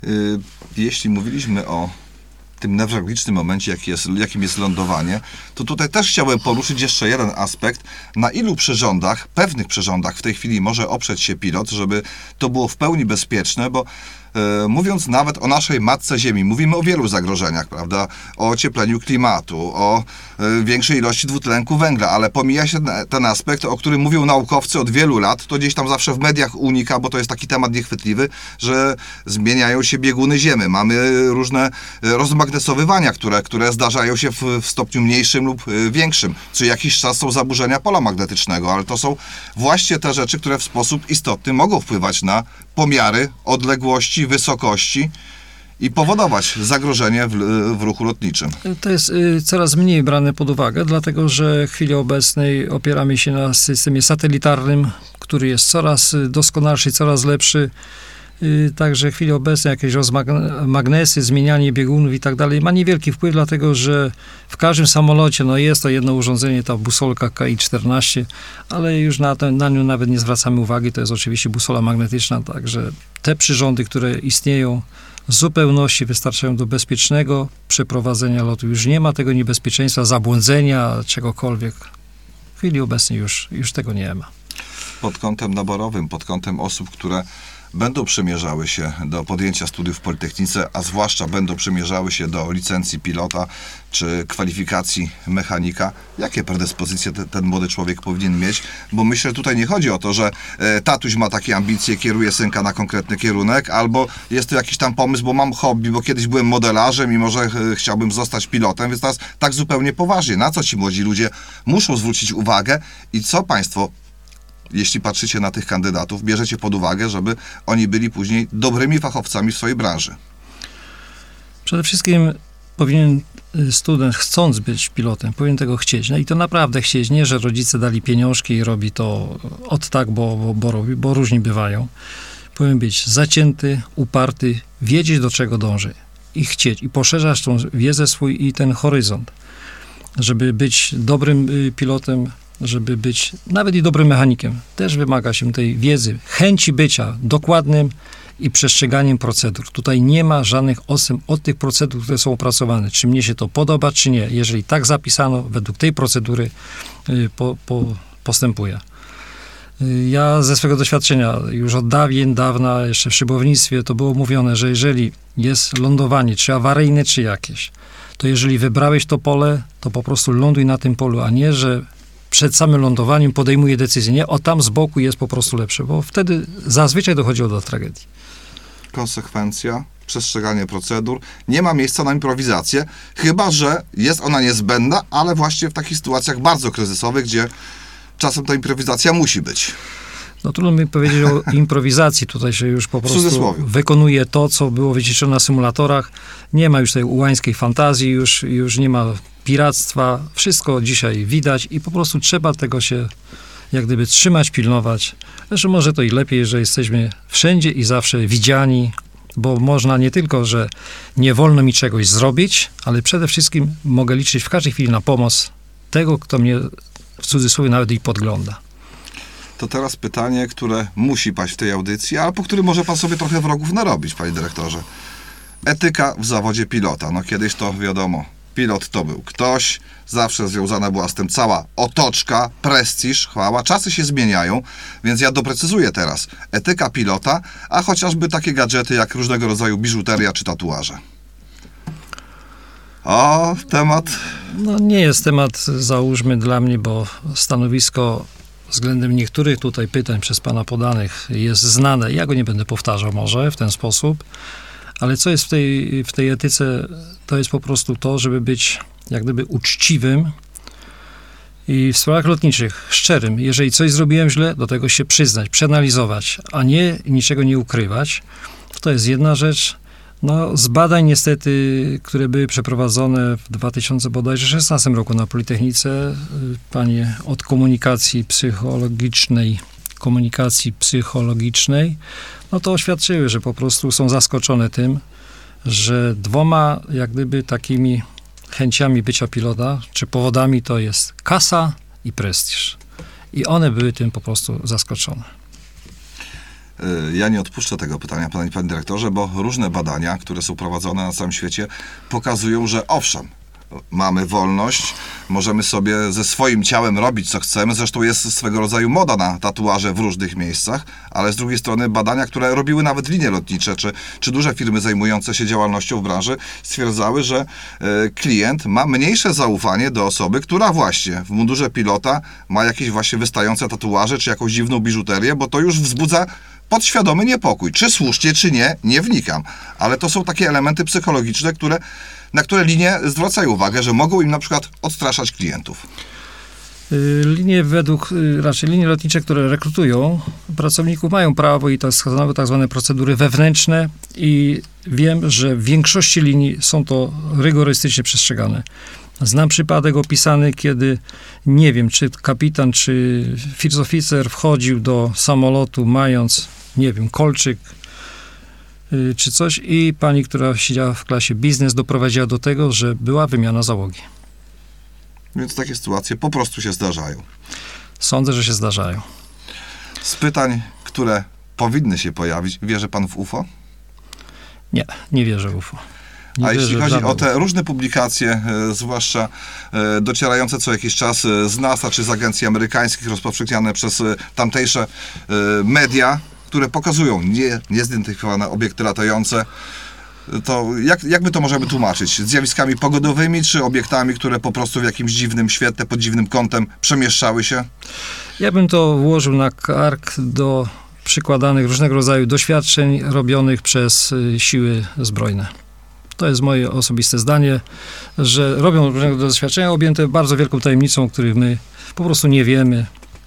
Jeśli mówiliśmy o tym newralgicznym momencie, jakim jest lądowanie, to tutaj też chciałem poruszyć jeszcze jeden aspekt. Na ilu przyrządach, pewnych przyrządach w tej chwili może oprzeć się pilot, żeby to było w pełni bezpieczne, bo mówiąc nawet o naszej matce Ziemi, mówimy o wielu zagrożeniach, prawda? O ociepleniu klimatu, o większej ilości dwutlenku węgla, ale pomija się ten aspekt, o którym mówią naukowcy od wielu lat, to gdzieś tam zawsze w mediach unika, bo to jest taki temat niechwytliwy, że zmieniają się bieguny Ziemi. Mamy różne rozmagnesowywania, które zdarzają się w stopniu mniejszym lub większym. Co jakiś czas są zaburzenia pola magnetycznego, ale to są właśnie te rzeczy, które w sposób istotny mogą wpływać na pomiary odległości, wysokości i powodować zagrożenie w ruchu lotniczym. To jest coraz mniej brane pod uwagę, dlatego że w chwili obecnej opieramy się na systemie satelitarnym, który jest coraz doskonalszy, coraz lepszy. Także w chwili obecnej jakieś magnesy, zmienianie biegunów i tak dalej ma niewielki wpływ, dlatego że w każdym samolocie jest to jedno urządzenie, ta busolka KI-14, ale już na nią nawet nie zwracamy uwagi, to jest oczywiście busola magnetyczna, także te przyrządy, które istnieją w zupełności wystarczają do bezpiecznego przeprowadzenia lotu. Już nie ma tego niebezpieczeństwa, zabłądzenia, czegokolwiek. W chwili obecnej już tego nie ma. Pod kątem naborowym, pod kątem osób, które będą przymierzały się do podjęcia studiów w Politechnice, a zwłaszcza będą przymierzały się do licencji pilota czy kwalifikacji mechanika, jakie predyspozycje ten młody człowiek powinien mieć? Bo myślę, że tutaj nie chodzi o to, że tatuś ma takie ambicje, kieruje synka na konkretny kierunek, albo jest to jakiś tam pomysł, bo mam hobby, bo kiedyś byłem modelarzem i może chciałbym zostać pilotem, więc teraz tak zupełnie poważnie. Na co ci młodzi ludzie muszą zwrócić uwagę i co państwo, jeśli patrzycie na tych kandydatów, bierzecie pod uwagę, żeby oni byli później dobrymi fachowcami w swojej branży? Przede wszystkim powinien student, chcąc być pilotem, powinien tego chcieć. I to naprawdę chcieć. Nie, że rodzice dali pieniążki i robi to od tak, bo robi, bo różni bywają. Powinien być zacięty, uparty, wiedzieć, do czego dąży i chcieć. I poszerzać tą wiedzę swój i ten horyzont, żeby być dobrym pilotem, żeby być nawet i dobrym mechanikiem. Też wymaga się tej wiedzy, chęci bycia dokładnym i przestrzeganiem procedur. Tutaj nie ma żadnych odstępstw od tych procedur, które są opracowane. Czy mnie się to podoba, czy nie. Jeżeli tak zapisano, według tej procedury postępuję. Ja ze swego doświadczenia już od dawna, jeszcze w szybownictwie, to było mówione, że jeżeli jest lądowanie, czy awaryjne, czy jakieś, to jeżeli wybrałeś to pole, to po prostu ląduj na tym polu, a nie, że przed samym lądowaniem podejmuje decyzję. Nie, tam z boku jest po prostu lepsze, bo wtedy zazwyczaj dochodziło do tragedii. Konsekwencja, przestrzeganie procedur. Nie ma miejsca na improwizację, chyba że jest ona niezbędna, ale właśnie w takich sytuacjach bardzo kryzysowych, gdzie czasem ta improwizacja musi być. Trudno mi powiedzieć o improwizacji. Tutaj się już po prostu wykonuje to, co było wyćwiczone na symulatorach. Nie ma już tej ułańskiej fantazji, już nie ma piractwa. Wszystko dzisiaj widać i po prostu trzeba tego się jak gdyby trzymać, pilnować. Zresztą może to i lepiej, że jesteśmy wszędzie i zawsze widziani, bo można nie tylko, że nie wolno mi czegoś zrobić, ale przede wszystkim mogę liczyć w każdej chwili na pomoc tego, kto mnie w cudzysłowie nawet i podgląda. To teraz pytanie, które musi paść w tej audycji, ale po którym może pan sobie trochę wrogów narobić, panie dyrektorze. Etyka w zawodzie pilota. Kiedyś to wiadomo, pilot to był ktoś, zawsze związana była z tym cała otoczka, prestiż, chwała. Czasy się zmieniają, więc ja doprecyzuję teraz. Etyka pilota, a chociażby takie gadżety jak różnego rodzaju biżuteria czy tatuaże. Temat... nie jest temat, załóżmy, dla mnie, bo stanowisko względem niektórych tutaj pytań przez pana podanych jest znane. Ja go nie będę powtarzał może w ten sposób, ale co jest w tej etyce, to jest po prostu to, żeby być jak gdyby uczciwym i w sprawach lotniczych szczerym. Jeżeli coś zrobiłem źle, do tego się przyznać, przeanalizować, a nie niczego nie ukrywać. To jest jedna rzecz. Z badań niestety, które były przeprowadzone w 2016 roku na Politechnice, panie od komunikacji psychologicznej, to oświadczyły, że po prostu są zaskoczone tym, że dwoma jak gdyby takimi chęciami bycia pilota, czy powodami to jest kasa i prestiż. I one były tym po prostu zaskoczone. Ja nie odpuszczę tego pytania, panie dyrektorze, bo różne badania, które są prowadzone na całym świecie, pokazują, że owszem, mamy wolność, możemy sobie ze swoim ciałem robić, co chcemy. Zresztą jest swego rodzaju moda na tatuaże w różnych miejscach, ale z drugiej strony badania, które robiły nawet linie lotnicze, czy duże firmy zajmujące się działalnością w branży, stwierdzały, że klient ma mniejsze zaufanie do osoby, która właśnie w mundurze pilota ma jakieś właśnie wystające tatuaże, czy jakąś dziwną biżuterię, bo to już wzbudza podświadomy niepokój. Czy słusznie, czy nie, nie wnikam. Ale to są takie elementy psychologiczne, na które linie zwracają uwagę, że mogą im na przykład odstraszać klientów. Linie lotnicze, które rekrutują pracowników, mają prawo i to stanowią tak zwane procedury wewnętrzne i wiem, że w większości linii są to rygorystycznie przestrzegane. Znam przypadek opisany, kiedy nie wiem, czy kapitan, czy first officer wchodził do samolotu mając, nie wiem, kolczyk, czy coś i pani, która siedziała w klasie biznes, doprowadziła do tego, że była wymiana załogi. Więc takie sytuacje po prostu się zdarzają. Sądzę, że się zdarzają. Z pytań, które powinny się pojawić, wierzy pan w UFO? Nie wierzę w UFO. A jeśli chodzi o te różne publikacje, zwłaszcza docierające co jakiś czas z NASA czy z agencji amerykańskich, rozpowszechniane przez tamtejsze media, które pokazują niezidentyfikowane obiekty latające, to jak my to możemy tłumaczyć? Zjawiskami pogodowymi, czy obiektami, które po prostu w jakimś dziwnym świetle, pod dziwnym kątem przemieszczały się? Ja bym to włożył na kark do przykładanych różnego rodzaju doświadczeń robionych przez siły zbrojne. To jest moje osobiste zdanie, że robią różnego doświadczenia objęte bardzo wielką tajemnicą, o których my po prostu nie wiemy.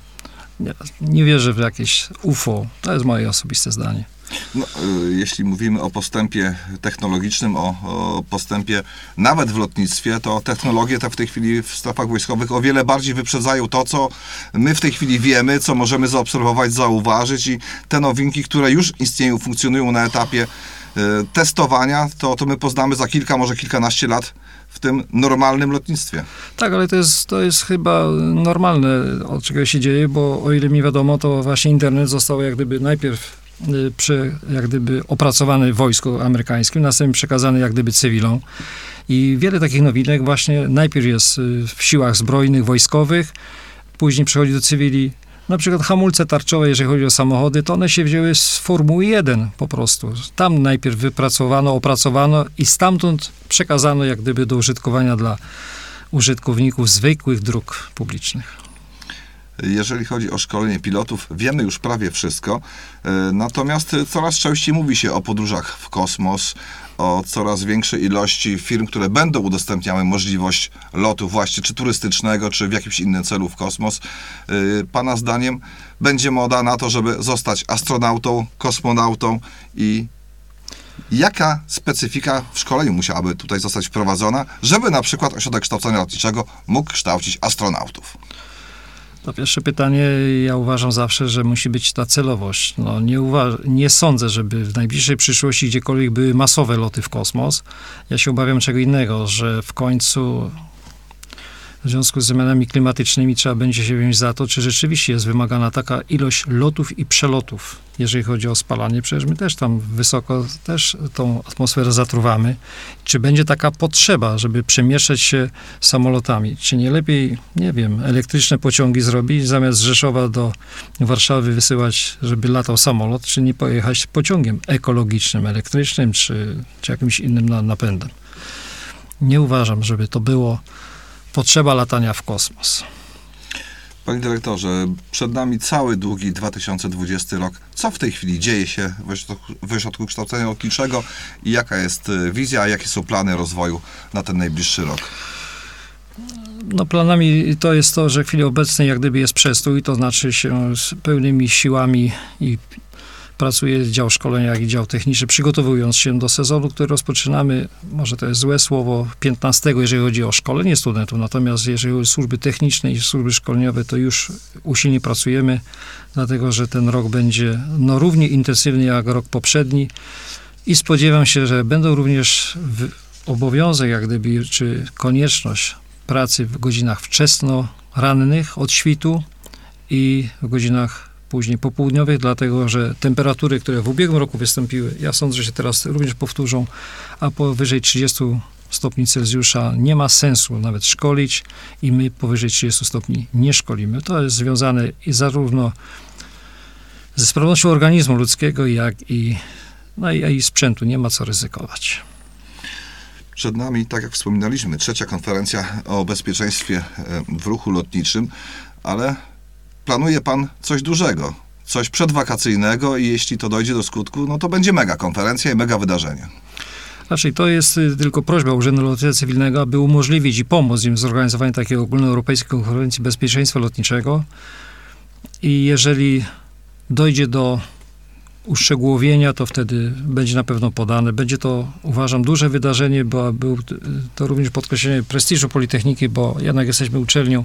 Nie wierzę w jakieś UFO. To jest moje osobiste zdanie. No, jeśli mówimy o postępie technologicznym, o postępie nawet w lotnictwie, to technologie te w tej chwili w strefach wojskowych o wiele bardziej wyprzedzają to, co my w tej chwili wiemy, co możemy zaobserwować, zauważyć i te nowinki, które już istnieją, funkcjonują na etapie testowania, to my poznamy za kilka, może kilkanaście lat w tym normalnym lotnictwie. Tak, ale to jest chyba normalne, od czego się dzieje, bo o ile mi wiadomo, to właśnie internet został jak gdyby najpierw opracowany w wojsku amerykańskim, następnie przekazany jak gdyby cywilom. I wiele takich nowinek właśnie najpierw jest w siłach zbrojnych, wojskowych, później przechodzi do cywili. Na przykład hamulce tarczowe, jeżeli chodzi o samochody, to one się wzięły z Formuły 1 po prostu. Tam najpierw wypracowano, opracowano i stamtąd przekazano jak gdyby do użytkowania dla użytkowników zwykłych dróg publicznych. Jeżeli chodzi o szkolenie pilotów, wiemy już prawie wszystko, natomiast coraz częściej mówi się o podróżach w kosmos, o coraz większej ilości firm, które będą udostępniały możliwość lotu właśnie, czy turystycznego, czy w jakimś innym celu w kosmos. Pana zdaniem będzie moda na to, żeby zostać astronautą, kosmonautą i jaka specyfika w szkoleniu musiałaby tutaj zostać wprowadzona, żeby na przykład Ośrodek Kształcenia Lotniczego mógł kształcić astronautów? To pierwsze pytanie, ja uważam zawsze, że musi być ta celowość. Nie sądzę, żeby w najbliższej przyszłości gdziekolwiek były masowe loty w kosmos. Ja się obawiam czego innego, że w końcu w związku z zmianami klimatycznymi trzeba będzie się wziąć za to, czy rzeczywiście jest wymagana taka ilość lotów i przelotów, jeżeli chodzi o spalanie. Przecież my też tam wysoko też tą atmosferę zatruwamy. Czy będzie taka potrzeba, żeby przemieszczać się samolotami? Czy nie lepiej, nie wiem, elektryczne pociągi zrobić, zamiast z Rzeszowa do Warszawy wysyłać, żeby latał samolot, czy nie pojechać pociągiem ekologicznym, elektrycznym, czy jakimś innym napędem? Nie uważam, żeby to było potrzeba latania w kosmos. Panie dyrektorze, przed nami cały długi 2020 rok. Co w tej chwili dzieje się w Ośrodku Kształcenia Lotniczego i jaka jest wizja, jakie są plany rozwoju na ten najbliższy rok? Planami to jest to, że w chwili obecnej jak gdyby jest przestój, to znaczy się z pełnymi siłami i pracuje dział szkolenia, jak i dział techniczny, przygotowując się do sezonu, który rozpoczynamy, może to jest złe słowo, 15, jeżeli chodzi o szkolenie studentów, natomiast jeżeli chodzi o służby techniczne i służby szkoleniowe, to już usilnie pracujemy, dlatego, że ten rok będzie równie intensywny jak rok poprzedni i spodziewam się, że będą również obowiązek, jak gdyby, czy konieczność pracy w godzinach wczesno rannych od świtu i w godzinach później popołudniowych, dlatego że temperatury, które w ubiegłym roku wystąpiły, ja sądzę, że się teraz również powtórzą, a powyżej 30 stopni Celsjusza nie ma sensu nawet szkolić i my powyżej 30 stopni nie szkolimy. To jest związane i zarówno ze sprawnością organizmu ludzkiego, jak i sprzętu. Nie ma co ryzykować. Przed nami, tak jak wspominaliśmy, 3. konferencja o bezpieczeństwie w ruchu lotniczym, ale planuje pan coś dużego, coś przedwakacyjnego i jeśli to dojdzie do skutku, no to będzie mega konferencja i mega wydarzenie. Znaczy, to jest tylko prośba Urzędu Lotnictwa Cywilnego, aby umożliwić i pomóc im w zorganizowaniu takiej ogólnoeuropejskiej konferencji bezpieczeństwa lotniczego. I jeżeli dojdzie do uszczegółowienia, to wtedy będzie na pewno podane. Będzie to, uważam, duże wydarzenie, bo był to również podkreślenie prestiżu Politechniki, bo jednak jesteśmy uczelnią,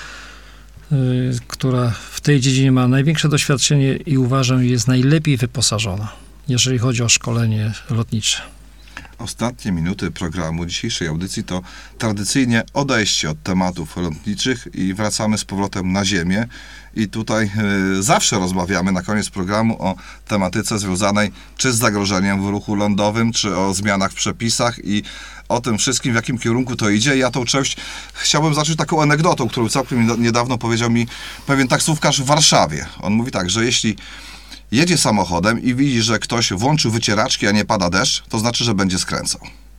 która w tej dziedzinie ma największe doświadczenie i uważam, jest najlepiej wyposażona, jeżeli chodzi o szkolenie lotnicze. Ostatnie minuty programu dzisiejszej audycji to tradycyjnie odejście od tematów lotniczych i wracamy z powrotem na ziemię. I tutaj zawsze rozmawiamy na koniec programu o tematyce związanej czy z zagrożeniem w ruchu lądowym, czy o zmianach w przepisach i o tym wszystkim, w jakim kierunku to idzie. Ja tą część chciałbym zacząć taką anegdotą, którą całkiem niedawno powiedział mi pewien taksówkarz w Warszawie. On mówi tak, że jeśli jedzie samochodem i widzi, że ktoś włączył wycieraczki, a nie pada deszcz, to znaczy, że będzie skręcał.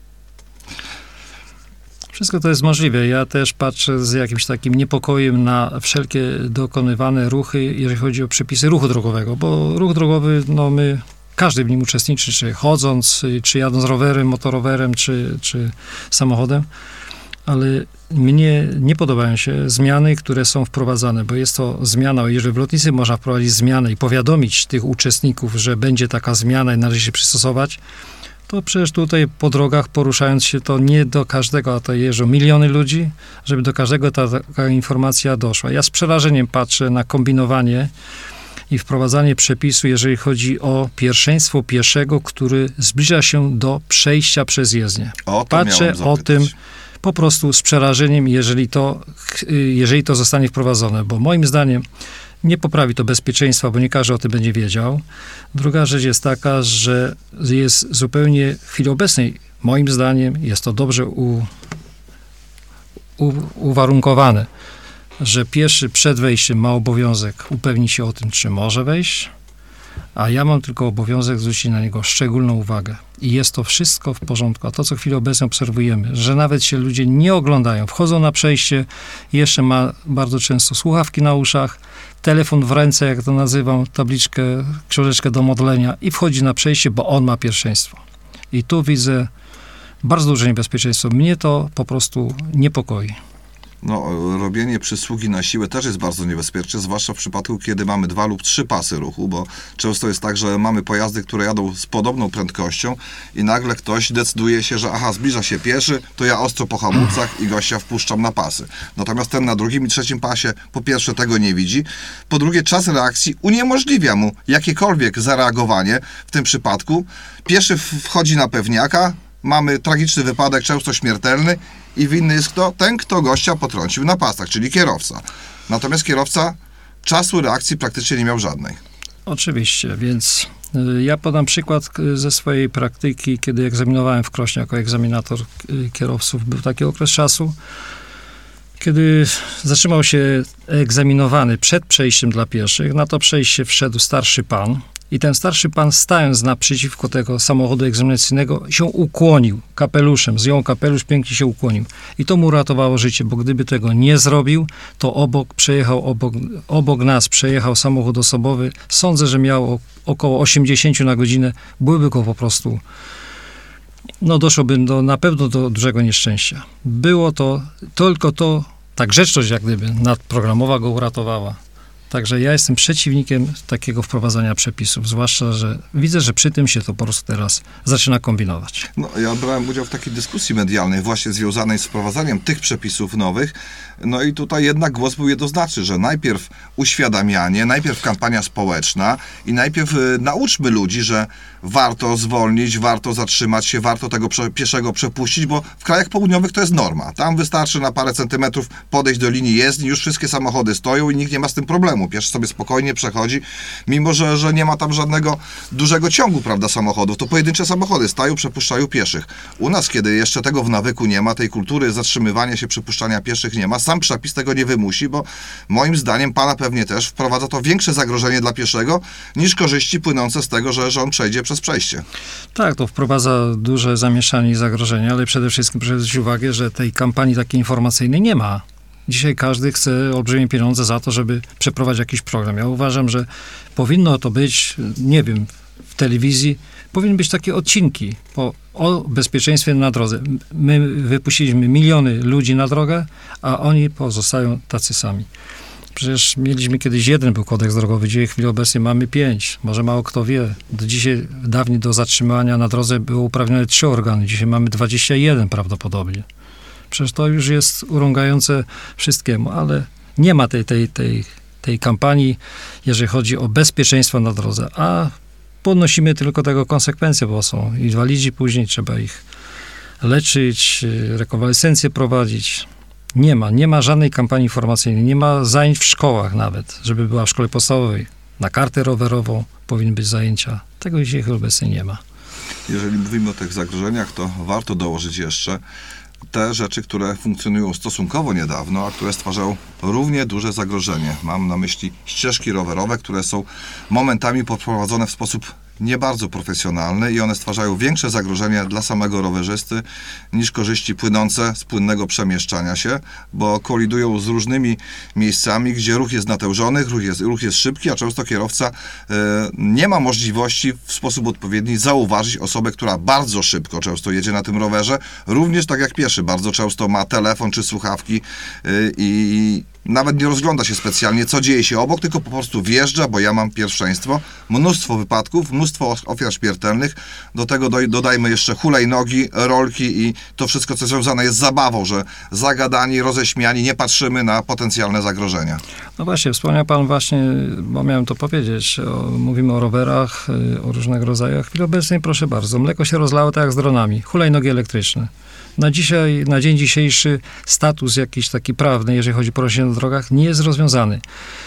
Wszystko to jest możliwe. Ja też patrzę z jakimś takim niepokojem na wszelkie dokonywane ruchy, jeżeli chodzi o przepisy ruchu drogowego, bo ruch drogowy, każdy w nim uczestniczy, czy chodząc, czy jadąc rowerem, motorowerem, czy samochodem, ale mnie nie podobają się zmiany, które są wprowadzane, bo jest to zmiana, jeżeli w lotnictwie można wprowadzić zmianę i powiadomić tych uczestników, że będzie taka zmiana i należy się przystosować, to przecież tutaj po drogach poruszając się, to nie do każdego, a to jeżdżą miliony ludzi, żeby do każdego taka informacja doszła. Ja z przerażeniem patrzę na kombinowanie i wprowadzanie przepisu, jeżeli chodzi o pierwszeństwo pieszego, który zbliża się do przejścia przez jezdnię. Patrzę o tym po prostu z przerażeniem, jeżeli to zostanie wprowadzone, bo moim zdaniem nie poprawi to bezpieczeństwa, bo nie każdy o tym będzie wiedział. Druga rzecz jest taka, że jest zupełnie w chwili obecnej, moim zdaniem, jest to dobrze uwarunkowane, że pieszy przed wejściem ma obowiązek upewnić się o tym, czy może wejść, a ja mam tylko obowiązek zwrócić na niego szczególną uwagę. I jest to wszystko w porządku. A to, co w chwili obecnej obserwujemy, że nawet się ludzie nie oglądają, wchodzą na przejście, jeszcze ma bardzo często słuchawki na uszach, telefon w ręce, jak to nazywam, tabliczkę, książeczkę do modlenia i wchodzi na przejście, bo on ma pierwszeństwo. I tu widzę bardzo duże niebezpieczeństwo. Mnie to po prostu niepokoi. Robienie przysługi na siłę też jest bardzo niebezpieczne, zwłaszcza w przypadku, kiedy mamy 2 lub 3 pasy ruchu, bo często jest tak, że mamy pojazdy, które jadą z podobną prędkością i nagle ktoś decyduje się, że zbliża się pieszy, to ja ostro po hamulcach i gościa wpuszczam na pasy. Natomiast ten na 2. i 3. pasie po pierwsze tego nie widzi, po drugie czas reakcji uniemożliwia mu jakiekolwiek zareagowanie. W tym przypadku pieszy wchodzi na pewniaka, mamy tragiczny wypadek, często śmiertelny i winny jest kto? Ten, kto gościa potrącił na pasach, czyli kierowca. Natomiast kierowca czasu reakcji praktycznie nie miał żadnej. Oczywiście, więc ja podam przykład ze swojej praktyki, kiedy egzaminowałem w Krośnie jako egzaminator kierowców. Był taki okres czasu, kiedy zatrzymał się egzaminowany przed przejściem dla pieszych. Na to przejście wszedł starszy pan. I ten starszy pan, stając naprzeciwko tego samochodu egzaminacyjnego, się ukłonił kapeluszem, zdjął kapelusz, pięknie się ukłonił. I to mu uratowało życie, bo gdyby tego nie zrobił, to obok nas przejechał samochód osobowy. Sądzę, że miał około 80 na godzinę. Byłyby go po prostu, doszłoby na pewno do dużego nieszczęścia. Było to, tylko to, ta grzeczność jak gdyby nadprogramowa go uratowała. Także ja jestem przeciwnikiem takiego wprowadzania przepisów, zwłaszcza, że widzę, że przy tym się to po prostu teraz zaczyna kombinować. Ja brałem udział w takiej dyskusji medialnej właśnie związanej z wprowadzaniem tych przepisów nowych. I tutaj jednak głos był jednoznaczny, że najpierw uświadamianie, najpierw kampania społeczna i najpierw nauczmy ludzi, że warto zwolnić, warto zatrzymać się, warto tego pieszego przepuścić, bo w krajach południowych to jest norma. Tam wystarczy na parę centymetrów podejść do linii jezdni, już wszystkie samochody stoją i nikt nie ma z tym problemu. poziomu. Pieszy sobie spokojnie przechodzi, mimo że nie ma tam żadnego dużego ciągu, prawda, samochodów. To pojedyncze samochody stają, przepuszczają pieszych. U nas, kiedy jeszcze tego w nawyku nie ma, tej kultury zatrzymywania się, przepuszczania pieszych nie ma, sam przepis tego nie wymusi, bo moim zdaniem, pana pewnie też, wprowadza to większe zagrożenie dla pieszego niż korzyści płynące z tego, że on przejdzie przez przejście. Tak, to wprowadza duże zamieszanie i zagrożenia, ale przede wszystkim proszę zwrócić uwagę, że tej kampanii takiej informacyjnej nie ma. Dzisiaj każdy chce olbrzymie pieniądze za to, żeby przeprowadzić jakiś program. Ja uważam, że powinno to być, nie wiem, w telewizji, powinny być takie odcinki o bezpieczeństwie na drodze. My wypuściliśmy miliony ludzi na drogę, a oni pozostają tacy sami. Przecież mieliśmy kiedyś jeden był kodeks drogowy, dzisiaj w chwili obecnej mamy 5. Może mało kto wie. Dawniej do zatrzymania na drodze było uprawnione 3 organy, dzisiaj mamy 21 prawdopodobnie. Przecież to już jest urągające wszystkiemu, ale nie ma tej kampanii, jeżeli chodzi o bezpieczeństwo na drodze, a ponosimy tylko tego konsekwencje, bo są inwalidzi później, trzeba ich leczyć, rekonwalescencję prowadzić. Nie ma żadnej kampanii informacyjnej, nie ma zajęć w szkołach nawet, żeby była w szkole podstawowej. Na kartę rowerową powinny być zajęcia. Tego dzisiaj obecnie nie ma. Jeżeli mówimy o tych zagrożeniach, to warto dołożyć jeszcze te rzeczy, które funkcjonują stosunkowo niedawno, a które stwarzają równie duże zagrożenie. Mam na myśli ścieżki rowerowe, które są momentami poprowadzone w sposób nie bardzo profesjonalny i one stwarzają większe zagrożenie dla samego rowerzysty niż korzyści płynące z płynnego przemieszczania się, bo kolidują z różnymi miejscami, gdzie ruch jest natężony, ruch jest szybki, a często kierowca nie ma możliwości w sposób odpowiedni zauważyć osobę, która bardzo szybko często jedzie na tym rowerze, również tak jak pieszy, bardzo często ma telefon czy słuchawki i nawet nie rozgląda się specjalnie, co dzieje się obok, tylko po prostu wjeżdża, bo ja mam pierwszeństwo. Mnóstwo wypadków, mnóstwo ofiar śmiertelnych. Do tego dodajmy jeszcze hulajnogi, rolki i to wszystko, co związane jest z zabawą, że zagadani, roześmiani, nie patrzymy na potencjalne zagrożenia. No właśnie, wspomniał pan właśnie, bo miałem to powiedzieć, mówimy o rowerach, o różnego rodzajach. W chwili obecnej, proszę bardzo, mleko się rozlało tak jak z dronami. Hulajnogi elektryczne. Na dzień dzisiejszy status jakiś taki prawny, jeżeli chodzi o poruszenie na drogach, nie jest rozwiązany.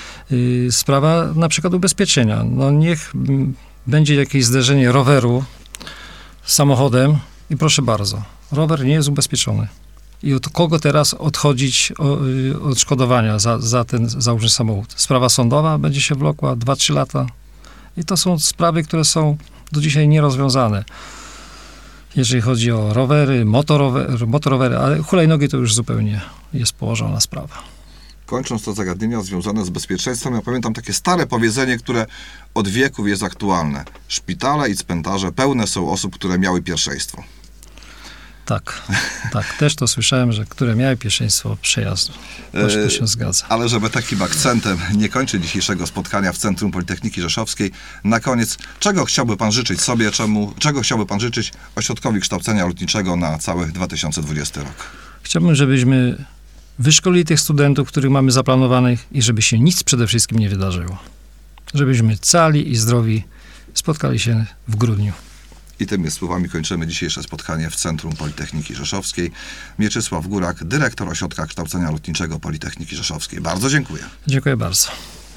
Sprawa na przykład ubezpieczenia. No niech będzie jakieś zderzenie roweru z samochodem i proszę bardzo, rower nie jest ubezpieczony. I od kogo teraz odchodzić odszkodowania za ten załóżmy samochód? Sprawa sądowa będzie się wlokła 2-3 lata. I to są sprawy, które są do dzisiaj nierozwiązane. Jeżeli chodzi o rowery, motorowery, ale hulajnogi to już zupełnie jest położona sprawa. Kończąc to zagadnienia związane z bezpieczeństwem, ja pamiętam takie stare powiedzenie, które od wieków jest aktualne. Szpitale i cmentarze pełne są osób, które miały pierwszeństwo. Tak, też to słyszałem, że które miały pierwszeństwo przejazdu. To się zgadza. Ale żeby takim akcentem nie kończyć dzisiejszego spotkania w Centrum Politechniki Rzeszowskiej, na koniec, czego chciałby pan życzyć sobie, czego chciałby pan życzyć Ośrodkowi Kształcenia Lotniczego na cały 2020 rok? Chciałbym, żebyśmy wyszkolili tych studentów, których mamy zaplanowanych i żeby się nic przede wszystkim nie wydarzyło. Żebyśmy cali i zdrowi spotkali się w grudniu. I tymi słowami kończymy dzisiejsze spotkanie w Centrum Politechniki Rzeszowskiej. Mieczysław Górak, dyrektor Ośrodka Kształcenia Lotniczego Politechniki Rzeszowskiej. Bardzo dziękuję. Dziękuję bardzo.